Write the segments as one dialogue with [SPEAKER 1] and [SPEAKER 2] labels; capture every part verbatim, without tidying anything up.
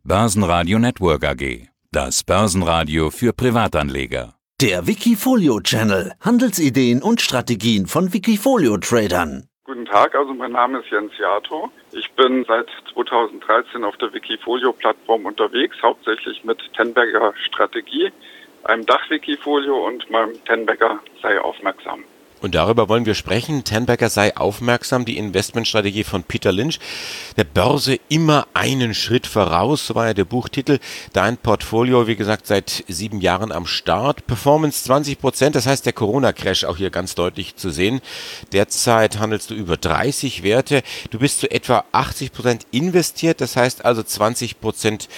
[SPEAKER 1] Börsenradio Network A G. Das Börsenradio für Privatanleger.
[SPEAKER 2] Der Wikifolio-Channel. Handelsideen und Strategien von Wikifolio-Tradern.
[SPEAKER 3] Guten Tag, also mein Name ist Jens Jato. Ich bin seit zweitausenddreizehn auf der Wikifolio-Plattform unterwegs, hauptsächlich mit Ten-Bagger Strategie, einem Dach-Wikifolio und meinem Ten-Bagger sei aufmerksam.
[SPEAKER 4] Und darüber wollen wir sprechen. Ten-Bagger sei aufmerksam, die Investmentstrategie von Peter Lynch. Der Börse immer einen Schritt voraus, so war ja der Buchtitel. Dein Portfolio, wie gesagt, seit sieben Jahren am Start. Performance zwanzig Prozent, das heißt der Corona-Crash auch hier ganz deutlich zu sehen. Derzeit handelst du über dreißig Werte. Du bist zu etwa achtzig Prozent investiert, das heißt also zwanzig Prozent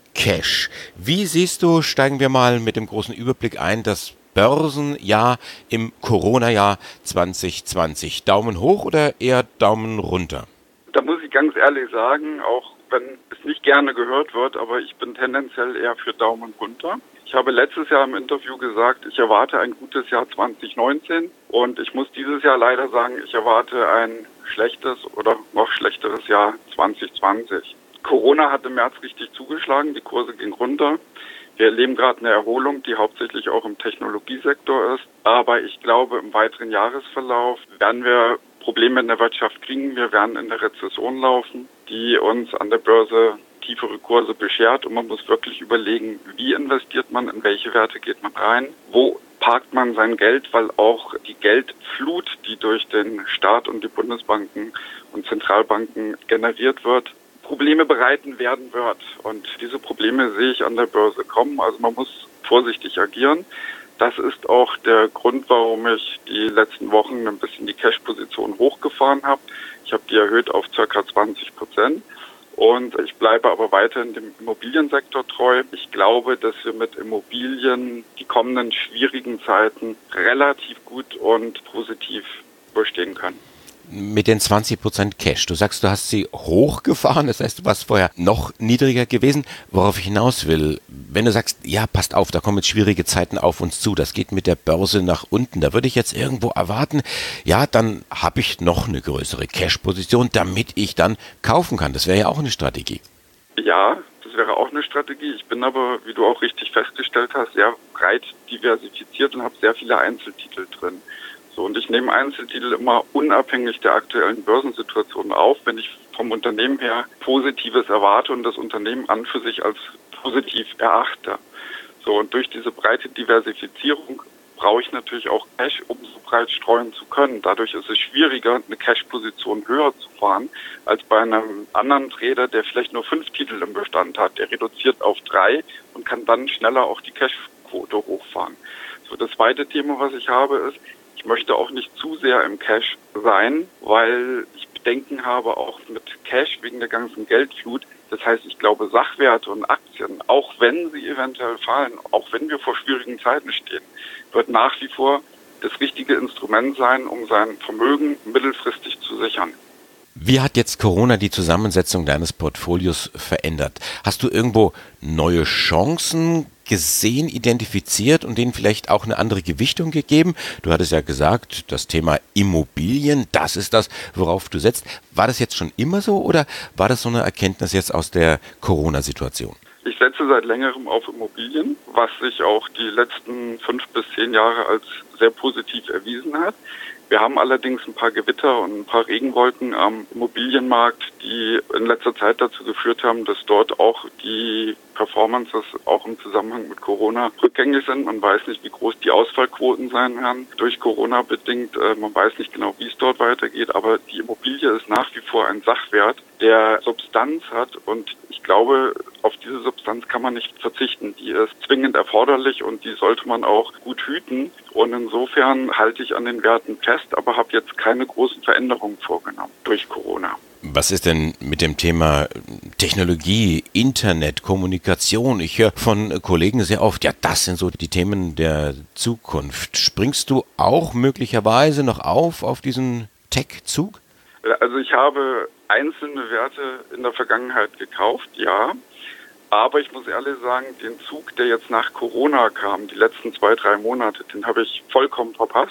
[SPEAKER 4] Cash. Wie siehst du, steigen wir mal mit dem großen Überblick ein, das Börsenjahr im Corona-Jahr zwanzig zwanzig. Daumen hoch oder eher Daumen runter?
[SPEAKER 3] Da muss ich ganz ehrlich sagen, auch wenn es nicht gerne gehört wird, aber ich bin tendenziell eher für Daumen runter. Ich habe letztes Jahr im Interview gesagt, ich erwarte ein gutes Jahr zwanzig neunzehn und ich muss dieses Jahr leider sagen, ich erwarte ein schlechtes oder noch schlechteres Jahr zwanzig zwanzig. Corona hat im März richtig zugeschlagen, die Kurse gingen runter. Wir erleben gerade eine Erholung, die hauptsächlich auch im Technologiesektor ist. Aber ich glaube, im weiteren Jahresverlauf werden wir Probleme in der Wirtschaft kriegen. Wir werden in der Rezession laufen, die uns an der Börse tiefere Kurse beschert. Und man muss wirklich überlegen, wie investiert man, in welche Werte geht man rein, wo parkt man sein Geld, weil auch die Geldflut, die durch den Staat und die Bundesbanken und Zentralbanken generiert wird, Probleme bereiten werden wird. Und diese Probleme sehe ich an der Börse kommen. Also man muss vorsichtig agieren. Das ist auch der Grund, warum ich die letzten Wochen ein bisschen die Cash-Position hochgefahren habe. Ich habe die erhöht auf ca. zwanzig Prozent. Und ich bleibe aber weiterhin dem Immobiliensektor treu. Ich glaube, dass wir mit Immobilien die kommenden schwierigen Zeiten relativ gut und positiv überstehen können.
[SPEAKER 4] Mit den zwanzig Prozent Cash. Du sagst, du hast sie hochgefahren, das heißt, du warst vorher noch niedriger gewesen. Worauf ich hinaus will, wenn du sagst, ja, passt auf, da kommen jetzt schwierige Zeiten auf uns zu, das geht mit der Börse nach unten, da würde ich jetzt irgendwo erwarten, ja, dann habe ich noch eine größere Cash-Position, damit ich dann kaufen kann. Das wäre ja auch eine Strategie.
[SPEAKER 3] Ja, das wäre auch eine Strategie. Ich bin aber, wie du auch richtig festgestellt hast, sehr breit diversifiziert und habe sehr viele Einzeltitel drin. So, und ich nehme Einzeltitel immer unabhängig der aktuellen Börsensituation auf, wenn ich vom Unternehmen her Positives erwarte und das Unternehmen an für sich als positiv erachte. So, und durch diese breite Diversifizierung brauche ich natürlich auch Cash, um so breit streuen zu können. Dadurch ist es schwieriger, eine Cash-Position höher zu fahren, als bei einem anderen Trader, der vielleicht nur fünf Titel im Bestand hat. Der reduziert auf drei und kann dann schneller auch die Cash-Quote hochfahren. So, das zweite Thema, was ich habe, ist, ich möchte auch nicht zu sehr im Cash sein, weil ich Bedenken habe auch mit Cash wegen der ganzen Geldflut. Das heißt, ich glaube, Sachwerte und Aktien, auch wenn sie eventuell fallen, auch wenn wir vor schwierigen Zeiten stehen, wird nach wie vor das richtige Instrument sein, um sein Vermögen mittelfristig zu sichern.
[SPEAKER 4] Wie hat jetzt Corona die Zusammensetzung deines Portfolios verändert? Hast du irgendwo neue Chancen gesehen, identifiziert und denen vielleicht auch eine andere Gewichtung gegeben? Du hattest ja gesagt, das Thema Immobilien, das ist das, worauf du setzt. War das jetzt schon immer so oder war das so eine Erkenntnis jetzt aus der Corona-Situation?
[SPEAKER 3] Ich setze seit längerem auf Immobilien, was sich auch die letzten fünf bis zehn Jahre als sehr positiv erwiesen hat. Wir haben allerdings ein paar Gewitter und ein paar Regenwolken am Immobilienmarkt, die in letzter Zeit dazu geführt haben, dass dort auch die Performances auch im Zusammenhang mit Corona rückgängig sind. Man weiß nicht, wie groß die Ausfallquoten sein werden, durch Corona bedingt. Man weiß nicht genau, wie es dort weitergeht, aber die Immobilie ist nach wie vor ein Sachwert, der Substanz hat und ich glaube, auf diese Substanz kann man nicht verzichten. Die ist zwingend erforderlich und die sollte man auch gut hüten. Und insofern halte ich an den Werten fest, aber habe jetzt keine großen Veränderungen vorgenommen durch Corona.
[SPEAKER 4] Was ist denn mit dem Thema Technologie, Internet, Kommunikation? Ich höre von Kollegen sehr oft, ja, das sind so die Themen der Zukunft. Springst du auch möglicherweise noch auf auf diesen Tech-Zug?
[SPEAKER 3] Also ich habe einzelne Werte in der Vergangenheit gekauft, ja. Aber ich muss ehrlich sagen, den Zug, der jetzt nach Corona kam, die letzten zwei, drei Monate, den habe ich vollkommen verpasst.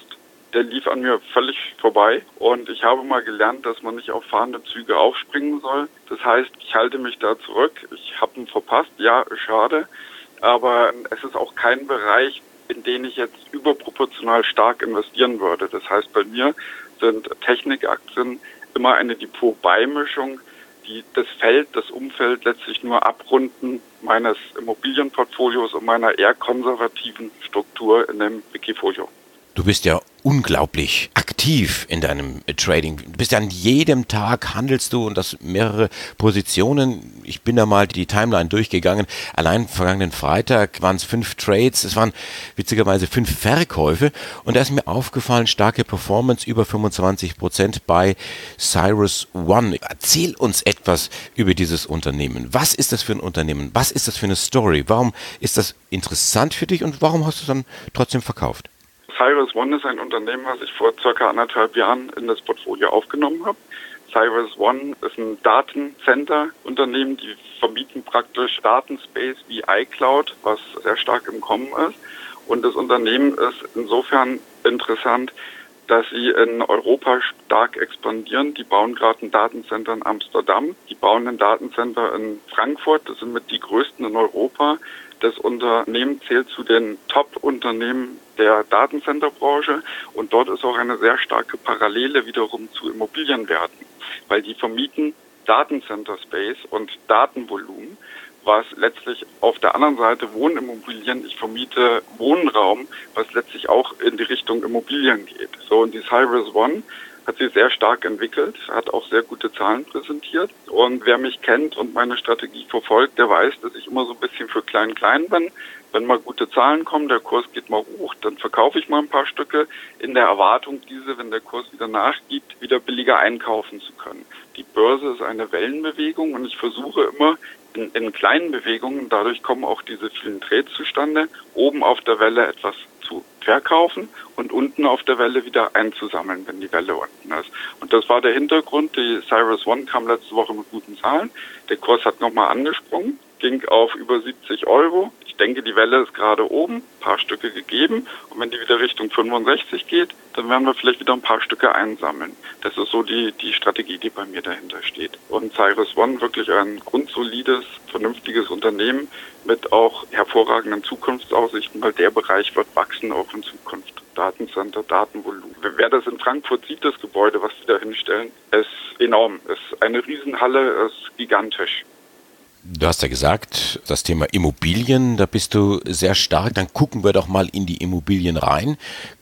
[SPEAKER 3] der lief an mir völlig vorbei. Und ich habe mal gelernt, dass man nicht auf fahrende Züge aufspringen soll. Das heißt, ich halte mich da zurück. Ich habe ihn verpasst. Ja, schade. Aber es ist auch kein Bereich, in den ich jetzt überproportional stark investieren würde. Das heißt, bei mir sind Technikaktien immer eine Depot-Beimischung, die das Feld, das Umfeld letztlich nur abrunden meines Immobilienportfolios und meiner eher konservativen Struktur in dem Wikifolio.
[SPEAKER 4] Du bist ja unglaublich aktiv in deinem Trading. Du bist ja an jedem Tag, handelst du und das mehrere Positionen. Ich bin da mal die Timeline durchgegangen. Allein vergangenen Freitag waren es fünf Trades, es waren witzigerweise fünf Verkäufe und da ist mir aufgefallen, starke Performance, über fünfundzwanzig Prozent bei CyrusOne. Erzähl uns etwas über dieses Unternehmen. Was ist das für ein Unternehmen? Was ist das für eine Story? Warum ist das interessant für dich und warum hast du es dann trotzdem verkauft?
[SPEAKER 3] CyrusOne ist ein Unternehmen, was ich vor circa anderthalb Jahren in das Portfolio aufgenommen habe. CyrusOne ist ein Datencenter-Unternehmen, die vermieten praktisch Datenspace wie iCloud, was sehr stark im Kommen ist. Und das Unternehmen ist insofern interessant, dass sie in Europa stark expandieren. Die bauen gerade ein Datencenter in Amsterdam, die bauen ein Datencenter in Frankfurt, das sind mit die größten in Europa. Das Unternehmen zählt zu den Top-Unternehmen der Datencenterbranche und dort ist auch eine sehr starke Parallele wiederum zu Immobilienwerten, weil die vermieten Datencenter-Space und Datenvolumen, was letztlich auf der anderen Seite Wohnimmobilien, ich vermiete Wohnraum, was letztlich auch in die Richtung Immobilien geht. So, und die CyrusOne hat sich sehr stark entwickelt, hat auch sehr gute Zahlen präsentiert. Und wer mich kennt und meine Strategie verfolgt, der weiß, dass ich immer so ein bisschen für klein-klein bin. Wenn mal gute Zahlen kommen, der Kurs geht mal hoch, dann verkaufe ich mal ein paar Stücke in der Erwartung, diese, wenn der Kurs wieder nachgibt, wieder billiger einkaufen zu können. Die Börse ist eine Wellenbewegung und ich versuche immer in, in kleinen Bewegungen, dadurch kommen auch diese vielen Trades zustande, oben auf der Welle etwas zu verkaufen und unten auf der Welle wieder einzusammeln, wenn die Welle unten ist. Und das war der Hintergrund. Die CyrusOne kam letzte Woche mit guten Zahlen. Der Kurs hat nochmal angesprungen, ging auf über siebzig Euro. Ich denke, die Welle ist gerade oben, ein paar Stücke gegeben. Und wenn die wieder Richtung fünfundsechzig geht, dann werden wir vielleicht wieder ein paar Stücke einsammeln. Das ist so die, die Strategie, die bei mir dahinter steht. Und CyrusOne wirklich ein grundsolides, vernünftiges Unternehmen mit auch hervorragenden Zukunftsaussichten, weil der Bereich wird wachsen auch in Zukunft. Datencenter, Datenvolumen. Wer das in Frankfurt sieht, das Gebäude, was sie da hinstellen, ist enorm. Ist eine Riesenhalle, ist gigantisch.
[SPEAKER 4] Du hast ja gesagt, das Thema Immobilien, da bist du sehr stark. Dann gucken wir doch mal in die Immobilien rein.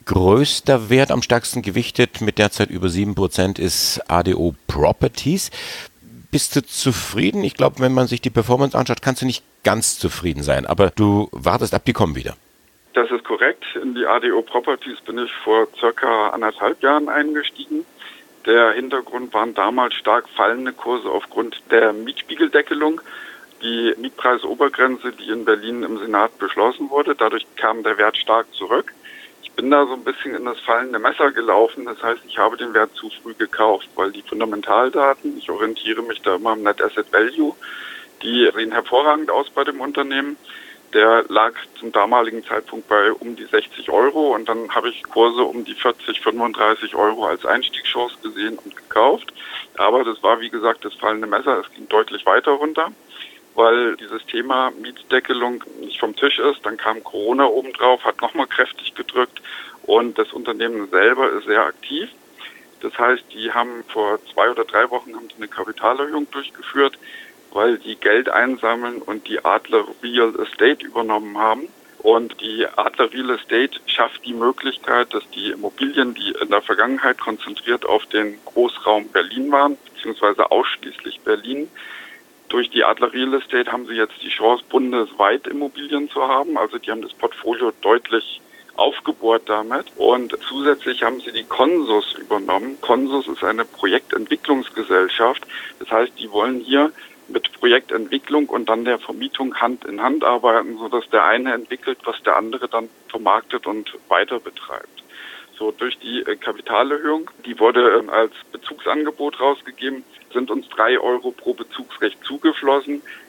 [SPEAKER 4] Größter Wert, am stärksten gewichtet, mit derzeit über sieben Prozent, ist A D O Properties. Bist du zufrieden? Ich glaube, wenn man sich die Performance anschaut, kannst du nicht ganz zufrieden sein. Aber du wartest ab, die kommen wieder.
[SPEAKER 3] Das ist korrekt. In die A D O Properties bin ich vor circa anderthalb Jahren eingestiegen. Der Hintergrund waren damals stark fallende Kurse aufgrund der Mietspiegeldeckelung. Die Mietpreisobergrenze, die in Berlin im Senat beschlossen wurde, dadurch kam der Wert stark zurück. Ich bin da so ein bisschen in das fallende Messer gelaufen. Das heißt, ich habe den Wert zu früh gekauft, weil die Fundamentaldaten, ich orientiere mich da immer am Net Asset Value, die sehen hervorragend aus bei dem Unternehmen. Der lag zum damaligen Zeitpunkt bei um die sechzig Euro und dann habe ich Kurse um die vierzig, fünfunddreißig Euro als Einstiegschance gesehen und gekauft. Aber das war, wie gesagt, das fallende Messer. Es ging deutlich weiter runter, weil dieses Thema Mietdeckelung nicht vom Tisch ist. Dann kam Corona obendrauf, hat nochmal kräftig gedrückt und das Unternehmen selber ist sehr aktiv. Das heißt, die haben vor zwei oder drei Wochen haben die eine Kapitalerhöhung durchgeführt, weil die Geld einsammeln und die Adler Real Estate übernommen haben. Und die Adler Real Estate schafft die Möglichkeit, dass die Immobilien, die in der Vergangenheit konzentriert auf den Großraum Berlin waren, beziehungsweise ausschließlich Berlin, durch die Adler Real Estate haben sie jetzt die Chance, bundesweit Immobilien zu haben. Also die haben das Portfolio deutlich aufgebohrt damit. Und zusätzlich haben sie die Consus übernommen. Consus ist eine Projektentwicklungsgesellschaft. Das heißt, die wollen hier mit Projektentwicklung und dann der Vermietung Hand in Hand arbeiten, sodass der eine entwickelt, was der andere dann vermarktet und weiter betreibt. So, durch die äh, Kapitalerhöhung, die wurde äh, als Bezugsangebot rausgegeben, sind uns drei Euro pro Bezugsrecht zugeflossen.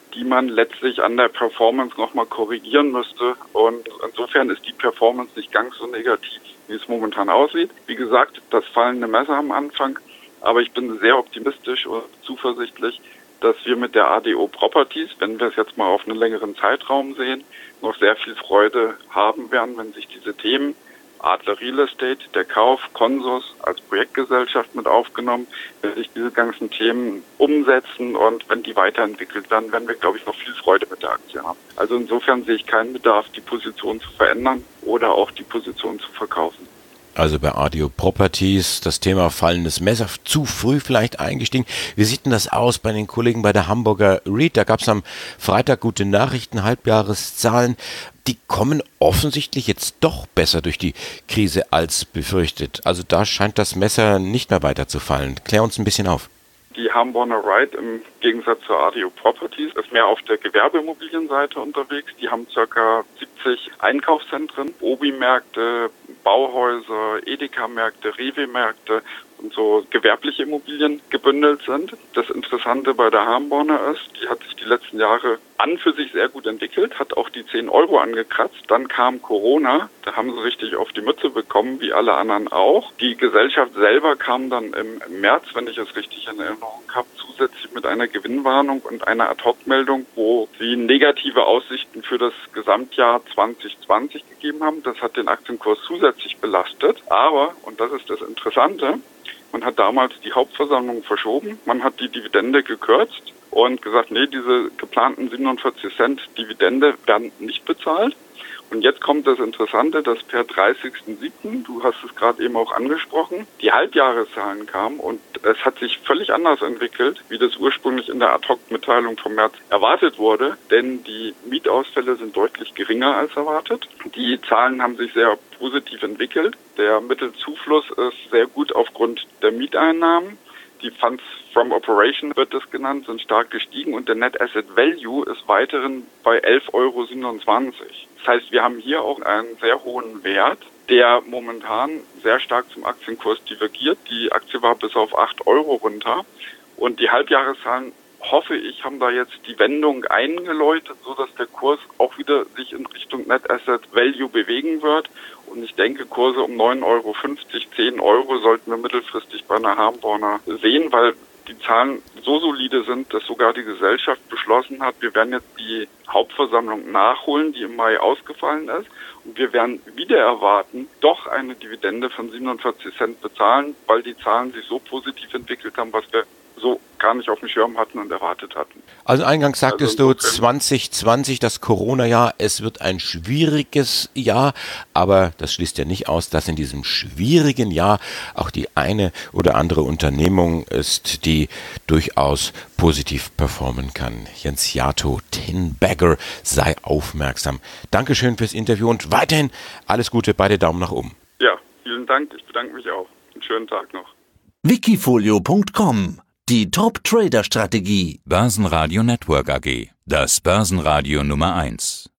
[SPEAKER 3] die man letztlich an der Performance nochmal korrigieren müsste. Und insofern ist die Performance nicht ganz so negativ, wie es momentan aussieht. Wie gesagt, das fallende Messer am Anfang, aber ich bin sehr optimistisch und zuversichtlich, dass wir mit der A D O Properties, wenn wir es jetzt mal auf einen längeren Zeitraum sehen, noch sehr viel Freude haben werden, wenn sich diese Themen, Adler Real Estate, der Kauf, Consus als Projektgesellschaft mit aufgenommen, wenn sich diese ganzen Themen umsetzen und wenn die weiterentwickelt werden, werden wir, glaube ich, noch viel Freude mit der Aktie haben. Also insofern sehe ich keinen Bedarf, die Position zu verändern oder auch die Position zu verkaufen.
[SPEAKER 4] Also bei A D O Properties, das Thema fallendes Messer, zu früh vielleicht eingestiegen. Wie sieht denn das aus bei den Kollegen bei der Hamburger REIT? Da gab es am Freitag gute Nachrichten, Halbjahreszahlen. Die kommen offensichtlich jetzt doch besser durch die Krise als befürchtet. Also da scheint das Messer nicht mehr weiter zu fallen. Klär uns ein bisschen auf.
[SPEAKER 3] Die Hamborner REIT im Gegensatz zur A D O Properties ist mehr auf der Gewerbeimmobilienseite unterwegs. Die haben ca. siebzig Einkaufszentren, Obi-Märkte, Bauhäuser, Edeka-Märkte, Rewe-Märkte und so gewerbliche Immobilien gebündelt sind. Das Interessante bei der Hamborner ist, die hat sich die letzten Jahre an für sich sehr gut entwickelt, hat auch die zehn Euro angekratzt. Dann kam Corona, da haben sie richtig auf die Mütze bekommen, wie alle anderen auch. Die Gesellschaft selber kam dann im März, wenn ich es richtig in Erinnerung habe, zusätzlich mit einer Gewinnwarnung und einer Ad-Hoc-Meldung, wo sie negative Aussichten für das Gesamtjahr zwanzig zwanzig gegeben haben. Das hat den Aktienkurs zusätzlich belastet. Aber, und das ist das Interessante, man hat damals die Hauptversammlung verschoben, man hat die Dividende gekürzt und gesagt, nee, diese geplanten siebenundvierzig Cent Dividende werden nicht bezahlt. Und jetzt kommt das Interessante, dass per dreißigsten siebten, du hast es gerade eben auch angesprochen, die Halbjahreszahlen kamen und es hat sich völlig anders entwickelt, wie das ursprünglich in der Ad-Hoc-Mitteilung vom März erwartet wurde, denn die Mietausfälle sind deutlich geringer als erwartet. Die Zahlen haben sich sehr positiv entwickelt. Der Mittelzufluss ist sehr gut aufgrund der Mieteinnahmen. Die Funds from Operation wird das genannt, sind stark gestiegen und der Net Asset Value ist weiterhin bei elf Euro siebenundzwanzig. Das heißt, wir haben hier auch einen sehr hohen Wert, der momentan sehr stark zum Aktienkurs divergiert. Die Aktie war bis auf acht Euro runter und die Halbjahreszahlen, hoffe ich, haben da jetzt die Wendung eingeläutet, sodass der Kurs auch wieder sich in Richtung Net Asset Value bewegen wird. Und ich denke, Kurse um neun Euro fünfzig, zehn Euro sollten wir mittelfristig bei einer Hamborner sehen, weil die Zahlen so solide sind, dass sogar die Gesellschaft beschlossen hat, wir werden jetzt die Hauptversammlung nachholen, die im Mai ausgefallen ist. Und wir werden wieder erwarten, doch eine Dividende von siebenundvierzig Cent bezahlen, weil die Zahlen sich so positiv entwickelt haben, was wir so gar nicht auf dem Schirm hatten und erwartet hatten.
[SPEAKER 4] Also eingangs sagtest also du zwanzig zwanzig, das Corona-Jahr, es wird ein schwieriges Jahr, aber das schließt ja nicht aus, dass in diesem schwierigen Jahr auch die eine oder andere Unternehmung ist, die durchaus positiv performen kann. Jens Jato, Ten Bagger, sei aufmerksam. Dankeschön fürs Interview und weiterhin alles Gute, beide Daumen nach oben.
[SPEAKER 3] Ja, vielen Dank, ich bedanke mich auch. Einen schönen Tag noch.
[SPEAKER 2] Wikifolio Punkt com. Die Top-Trader-Strategie.
[SPEAKER 1] Börsenradio Network A G. Das Börsenradio Nummer eins.